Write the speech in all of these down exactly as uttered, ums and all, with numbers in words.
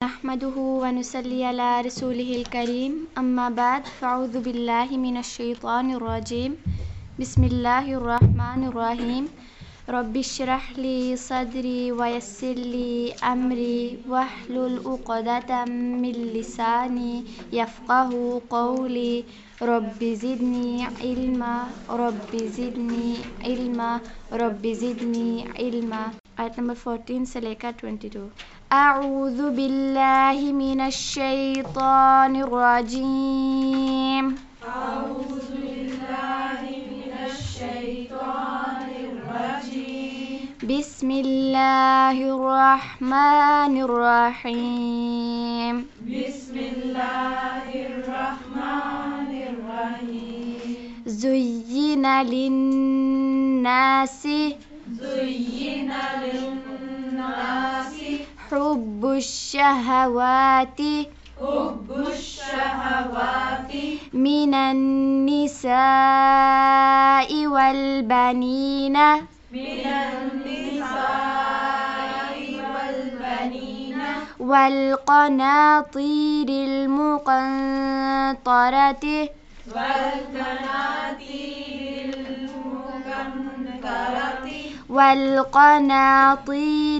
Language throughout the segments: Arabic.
نحمده ونصلي على رسوله الكريم أما بعد فأعوذ بالله من الشيطان الرجيم بسم الله الرحمن الرحيم رب اشرح لي صدري ويسر لي أمري واحلل عقدة من لساني يفقه قولي رب زدني علما رب زدني علما رب زدني علما. Ayat number fourteen से लेकर twenty-two. أعوذ بالله من الشيطان الرجيم أعوذ بالله من الشيطان الرجيم بسم الله الرحمن الرحيم بسم الله الرحمن الرحيم زين للناس زين للناس حب الشهوات حب الشهوات من النساء والبنين من النساء والبنين والقناطير المقنطرة والقناطير المقنطرة والقناطير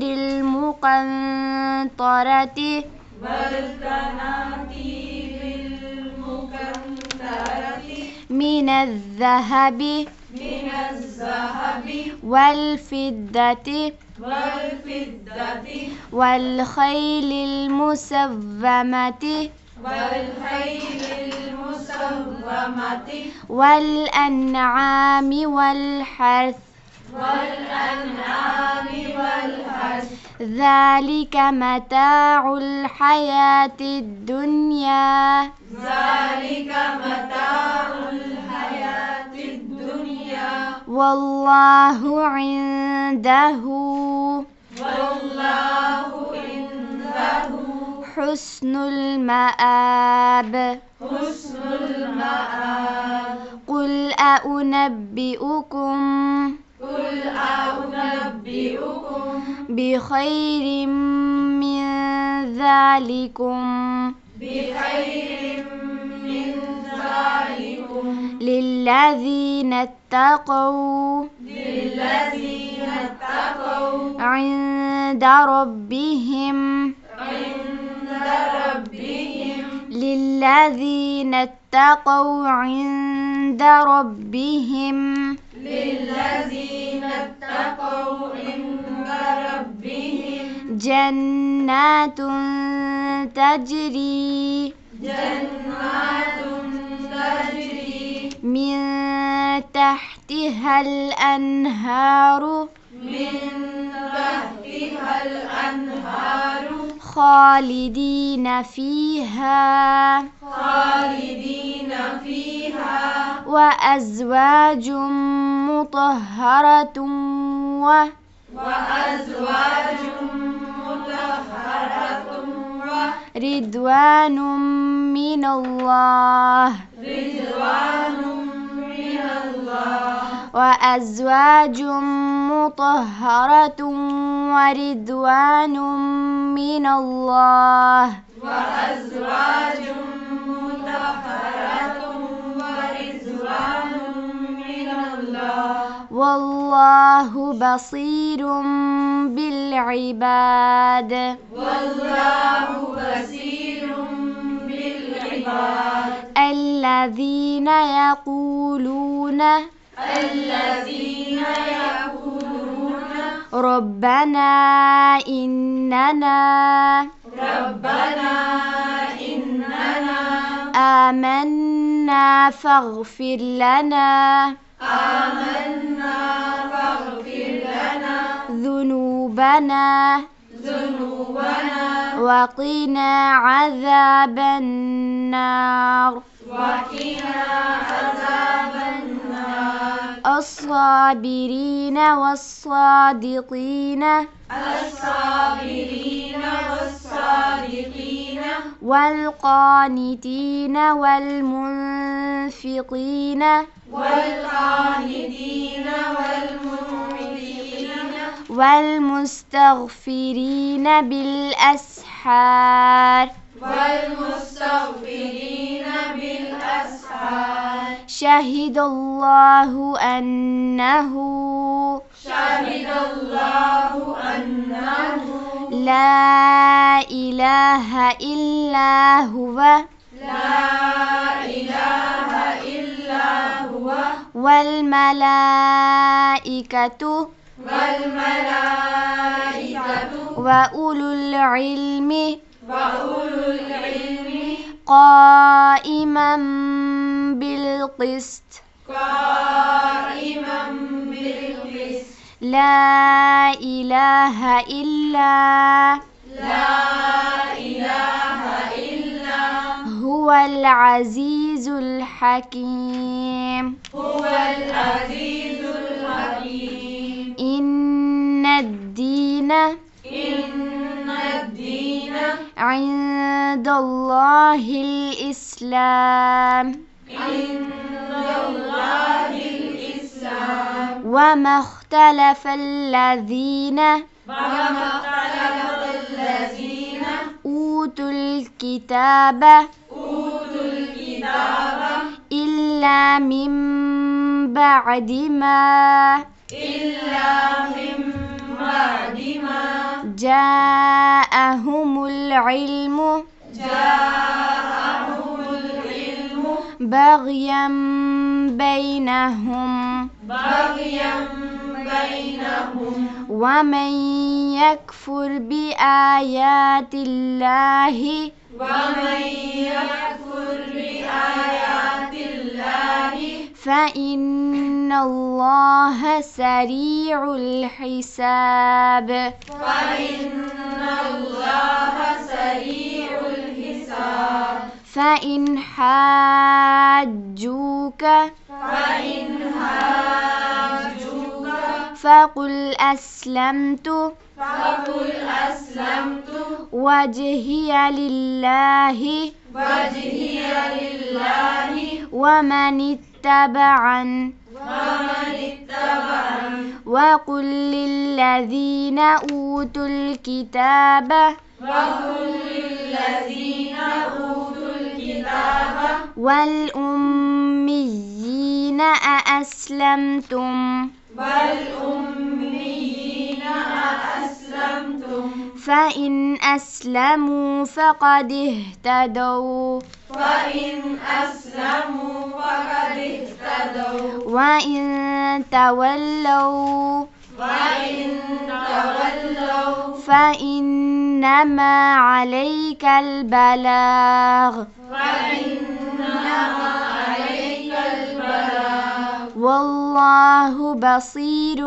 المقنطرة والقناطير المقنطرة من الذهب من الذهب والفضة والفضة والخيل المسومة والخيل المسومة والأنعام والحرث والأنعام والحرث ذلك متاع الحياة الدنيا ذلك متاع الحياة الدنيا والله عنده والله عنده حسن المآب حسن المآب قل أنبئكم قل أنبئكم بخير من ذلكم بخير من ذلكم للذين اتقوا للذين اتقوا عند ربهم عند ربهم للذين اتقوا عند ربهم للذين اتقوا عند ربهم جنات تجري جنات تجري من تحتها الأنهار من تحتها الأنهار خالدين فيها خالدين فيها وأزواج مطهرة و وأزواج مطهرة رضوان من الله ورضوان من الله وأزواج مطهرة ورضوان من الله وأزواج مطهرة ورضوان من الله والله بصير بالعباد والله بصير بالعباد الذين يقولون الذين يقولون ربنا إننا ربنا إننا آمنا فاغفر لنا آمنا فاغفر لنا ذنوبنا ذنوبنا وقنا عذاب النار وقنا عذاب النار الصابرين والصادقين الصابرين والصادقين والقانتين والمنفقين والقانتين والمنفقين والمستغفرين بالأسحار بالأسحار والمستغفرين بالأسحار شهد الله أنه شهد الله أنه لا إله إلا هو لا إله إلا هو والملائكة والملائكة وأولو العلم وأولو العلم قائما بالقسط قائما بالقسط لا إله إلا لا إله إلا هو العزيز الحكيم هو العزيز الحكيم إن الدين إن الدين عند الله الإسلام عند الله الإسلام وما اختلف الذين وما اختلف الذين أوتوا الكتاب أوتوا الكتاب إلا من بعد ما إلا من بعد ما جاءهم العلم جاءهم العلم بغيا بينهم بغيا بينهم ومن يكفر بآيات الله ومن يكفر بآيات الله فإن الله سريع الحساب فإن الله سريع الحساب فإن حاجوك فإن حاجوك فقل أسلمت فقل أسلمت وجهي لله وجهي لله ومن اتبعن ومن اتبعني وقل للذين أوتوا الكتاب وقل للذين أوتوا الكتاب والأميين أأسلمتم والأميين أأسلمتم فإن أسلموا فقد اهتدوا فإن أسلموا فقد اهتدوا وإن تولوا وإن تولوا فإنما عليك البلاغ فإنما عليك البلاغ والله بصير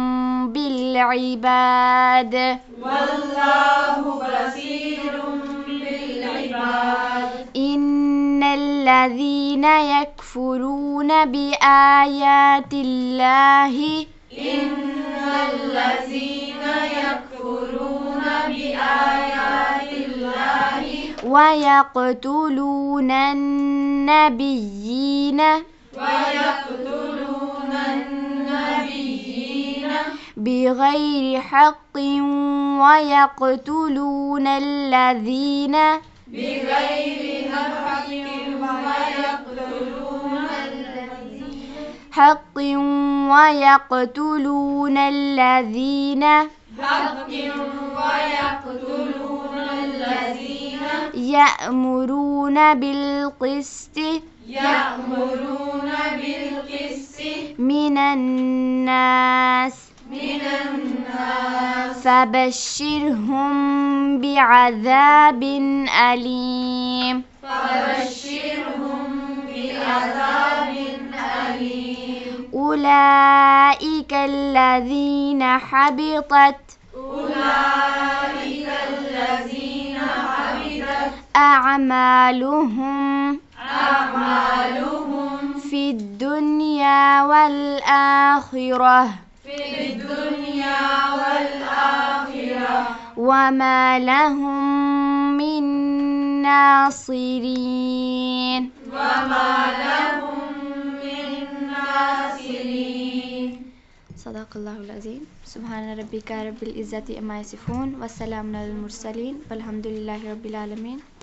بالعباد والله بصير بالعباد إن الذين يكفرون بآيات الله إن الذين يكفرون بآيات الله ويقتلون النبيين ويقتلون النبيين بغير حق ويقتلون الذين بغير حق ويقتلون حق ويقتلون الذين حق ويقتلون الذين يأمرون بالقسط يأمرون بالقسط من الناس من الناس فبشرهم بعذاب أليم فبشرهم بعذاب أليم أولئك الذين حبطت أولئك الذين حبطت أعمالهم أعمالهم في الدنيا والآخرة في الدنيا والآخرة وما لهم من ناصرين وما لهم من ناصرين. صدق Sadaqallahul azim. Subhana rabbika rabbil izzati amma yasifun. Wassalamun alal mursalin. Walhamdulillahi rabbil alamin.